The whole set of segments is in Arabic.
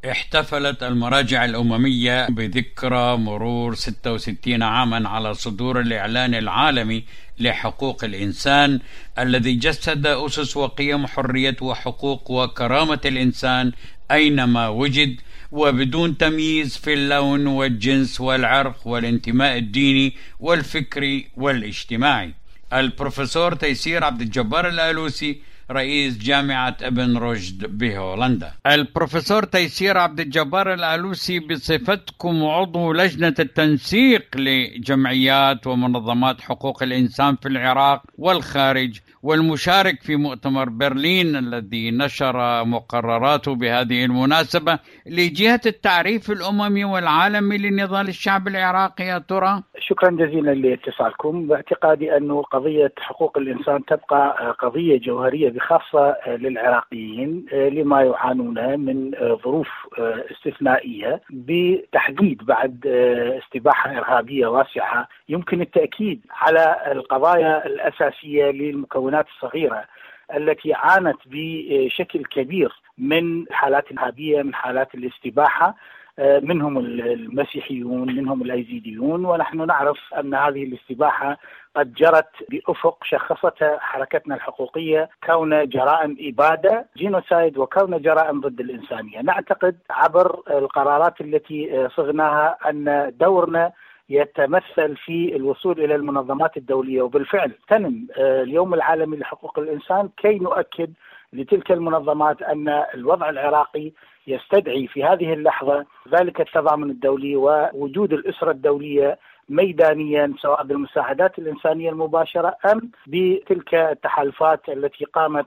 احتفلت المراجع الأممية بذكرى مرور 66 عاما على صدور الإعلان العالمي لحقوق الإنسان الذي جسد أسس وقيم حرية وحقوق وكرامة الإنسان أينما وجد، وبدون تمييز في اللون والجنس والعرق والانتماء الديني والفكري والاجتماعي. البروفيسور تيسير عبد الجبار الآلوسي، رئيس جامعة ابن رشد بهولندا. البروفيسور تيسير عبد الجبار الآلوسي، بصفتكم عضو لجنة التنسيق لجمعيات ومنظمات حقوق الإنسان في العراق والخارج، والمشارك في مؤتمر برلين الذي نشر مقرراته بهذه المناسبة لجهة التعريف الأممي والعالمي لنضال الشعب العراقي، يا ترى؟ شكرا جزيلا لاتصالكم. باعتقادي أن قضية حقوق الإنسان تبقى قضية جوهرية بخاصة للعراقيين لما يعانون من ظروف استثنائية، بتحديد بعد استباحة إرهابية واسعة. يمكن التأكيد على القضايا الأساسية للمكونات الصغيرة التي عانت بشكل كبير من حالات إرهابية، من حالات الاستباحة، منهم المسيحيون، منهم الأيزيديون. ونحن نعرف أن هذه الاستباحة قد جرت بأفق شخصتها حركتنا الحقوقية كون جرائم إبادة جينوسايد وكون جرائم ضد الإنسانية. نعتقد عبر القرارات التي صغناها أن دورنا يتمثل في الوصول إلى المنظمات الدولية، وبالفعل تنم اليوم العالمي لحقوق الإنسان كي نؤكد لتلك المنظمات أن الوضع العراقي يستدعي في هذه اللحظة ذلك التضامن الدولي ووجود الأسرة الدولية ميدانيا، سواء بالمساعدات الإنسانية المباشرة أم بتلك التحالفات التي قامت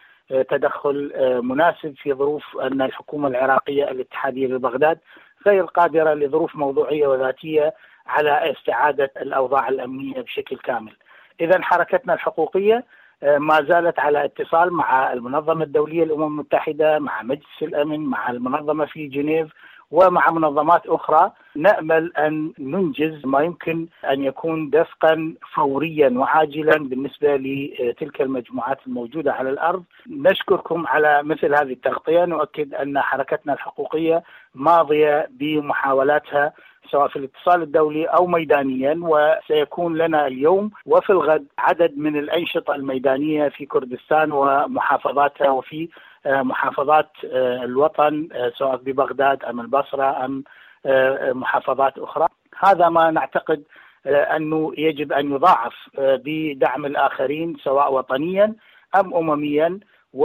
لتدخل مناسب في ظروف أن الحكومة العراقية الاتحادية ببغداد غير قادرة لظروف موضوعية وذاتية على استعادة الأوضاع الأمنية بشكل كامل. إذن حركتنا الحقوقية ما زالت على اتصال مع المنظمة الدولية للأمم المتحدة، مع مجلس الأمن، مع المنظمة في جنيف، ومع منظمات أخرى. نأمل أن ننجز ما يمكن أن يكون دفقا فوريا وعاجلا بالنسبة لتلك المجموعات الموجودة على الأرض. نشكركم على مثل هذه التغطية. نؤكد أن حركتنا الحقوقية ماضية بمحاولاتها سواء في الاتصال الدولي أو ميدانيا، وسيكون لنا اليوم وفي الغد عدد من الأنشطة الميدانية في كردستان ومحافظاتها وفي محافظات الوطن سواء ببغداد أم البصرة أم محافظات أخرى. هذا ما نعتقد أنه يجب أن يضاعف بدعم الآخرين سواء وطنيا أم أمميا.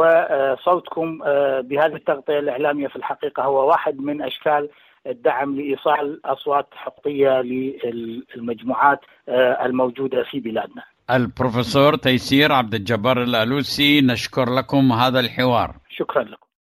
وصوتكم بهذه التغطية الإعلامية في الحقيقة هو واحد من أشكال الدعم لإيصال أصوات حقوقية للمجموعات الموجودة في بلادنا. البروفيسور تيسير عبد الجبار الآلوسي، نشكر لكم هذا الحوار. شكرا لكم.